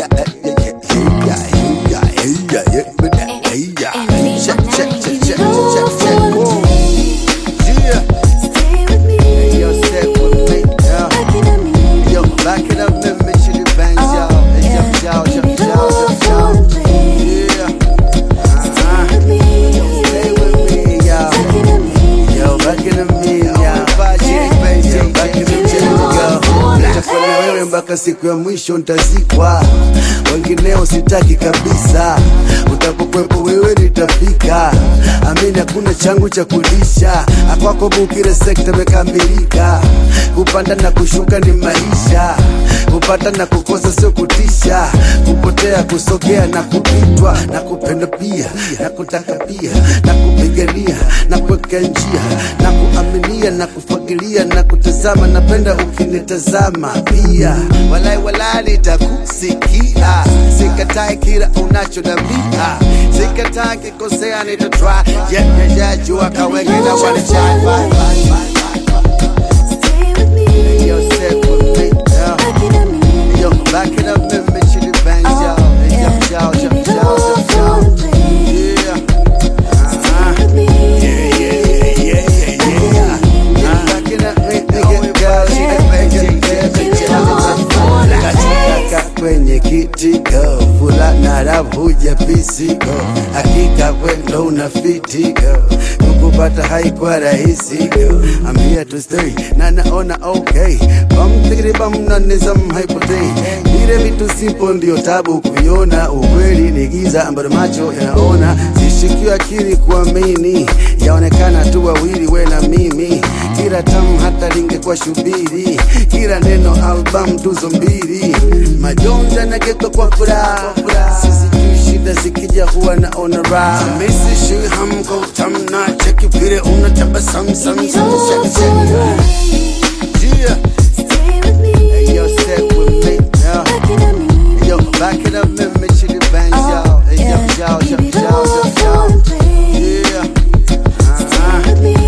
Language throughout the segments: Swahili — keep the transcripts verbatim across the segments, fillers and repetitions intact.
yeah, yeah, yeah, yeah, yeah, yeah, yeah. Check, check, check, check, check, check. Whoa. Yeah. Stay with me. Hey, yo, stay with me, yeah. Yo, back it up, let me shoot it bangs, y'all. Hey, yo, y'all, y'all, y'all, y'all. Yeah. Uh-huh. Yo, stay with me, y'all. Yo, back it up me, y'all. Yo, back it up me, y'all. Nitafanya wewe mpaka siku ya mwisho nitazikwa, wengineo sitaki kabisa. Utapokwepo wewe nitafika, amini hakuna changu cha kulisha. Akwako bukire sekta mekamilika, kupanda na kushuka ni maisha, kupata na kukosa sio kutisha, kupotea kusogea na kupitwa, na kupenda pia na kutaka pia na kupigania na kuweka njia na kuaminia na kufagilia na kutazama. Napenda ukinitazama pia, walai walai nitakusikia, sikatai kila unachodambia, sikatai kikosea nitatry, yeah yeah yeah, jua kawenge na wale chai. Stay with me. Yo, stay with me, yeah. Yo, back it up, let me shoot it bangs, y'all. Hey, yo, y'all, y'all, y'all, y'all. Yeah. Uh-huh. Yeah, yeah, yeah, yeah, yeah, yeah. Uh, back it up, me, nigga, girl, shoot it bangs, yeah, yeah, yeah. Katika kwenye kitiko, fula na rap huja pisiko, hakika kwendo unafitiko, kukupata haikuwa rahisi go. I'm here to stay, na naona okay, bam tigri bam na nizam haipotei. Vile vitu simple ndio tabu kuiona, ukweli ni giza ambalo macho yanaona. Sishiki akili kuamini, yaonekana tu wawili we na mimi, kila tamu hata lingekuwa shubiri, kila neno album tuzo mbili, majonja na geto kwa furaha. Sisi tu shida zikija huwa naona raha. Misi shui hamko utamna, cheki vile unatabasamu sam sam sam sam. Yeah. Stay with me. Hey, yo, stay with me, yeah. Hey, yo, back it up, let me shoot it bangs, y'all. Hey, yo, y'all, y'all, y'all, y'all. Yeah. Uh-huh.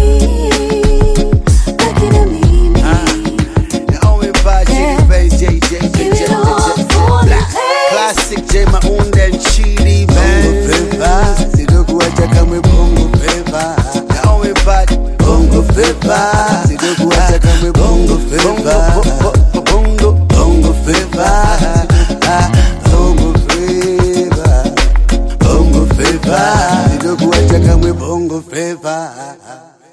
Classic J Maunda and Chidi Bongo Flava, sidokuacha kamwe Bongo Flava. Naomi Bad Bongo Flava, sidokuacha kamwe Bongo Flava. Bongo Bongo Flava, Bongo Flava, Bongo Flava, sidokuacha kamwe Bongo Flava.